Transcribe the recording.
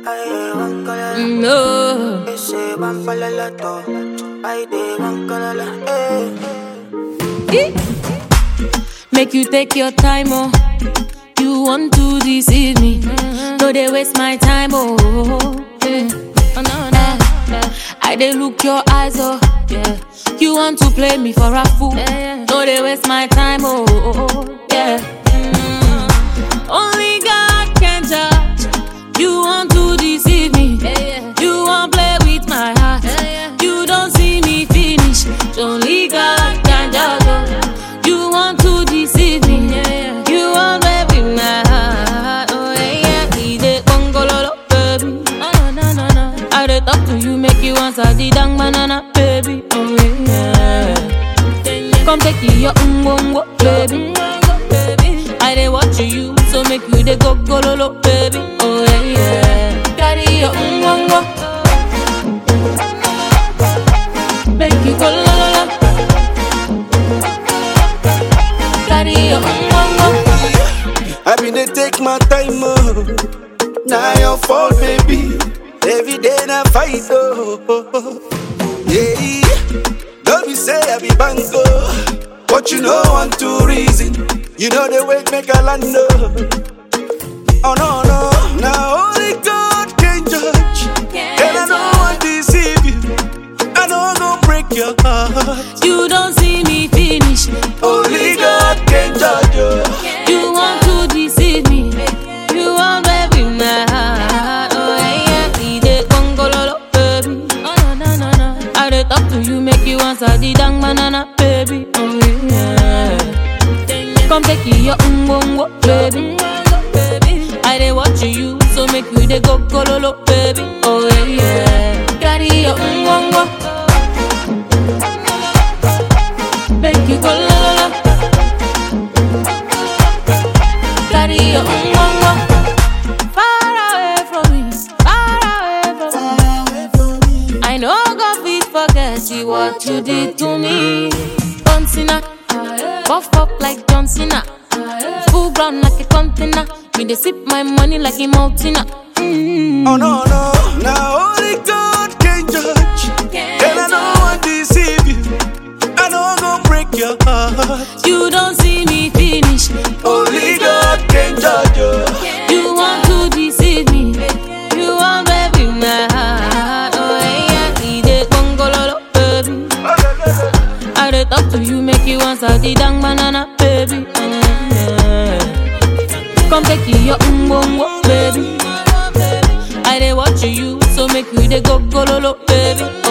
No. Make you take your time, oh. You want to deceive me. No, they waste my time, oh. Yeah. Oh, no, no. I dey look your eyes, oh. Yeah. You want to play me for a fool. No, they waste my time, oh. Yeah. Only God can judge. You want to deceive me. You want play with my heart. You don't see me finish. Only God can judge. You want to deceive me. You want play with my heart. Oh yeah, he dey bongololo, baby. No. I dey talk to you, make you answer the dang banana, baby. Oh yeah. Come take your ungongo, baby. I dey watch you, so make you dey go gololo, baby. Oh yeah. Carry your ungongo, make you go lololo. Carry your ungongo. I been dey take my time, oh. Now your fault, baby. Every day na fight, oh. Yeah. Don't be say I be bango, but you know one two reason. You know the way make a land, oh no. Now only God can judge. And I don't want to deceive you. I don't go break your heart. You don't see me finish. Only God can judge you. You want to deceive me. You want baby my heart. Oh yeah, he dey gongololo, baby. Oh no. I dey talk to you, make you answer the dang banana, baby. Oh yeah. Come take your umbongo, baby. I dey watch you, so make you dey go gololo, baby. Oh yeah. Carry your umbongo, make you go lololo. Carry your umbongo. Far away from me. I know God fit forget you what you did to me. John Cena, buff up like John Cena, full ground like a container. Me dey sip my money like a mountain. Oh no. Now only God can judge. And I don't want to deceive you. I don't go break your heart. You don't see me finish. Only God can judge you. You want to deceive me. You want baby my heart. Oh yeah, he dey gongololo, baby. I dey talk to you, make you answer the dang banana, baby. Yeah. Come take your umbongo, baby. I dey watch you, so make you dey go gololo, baby.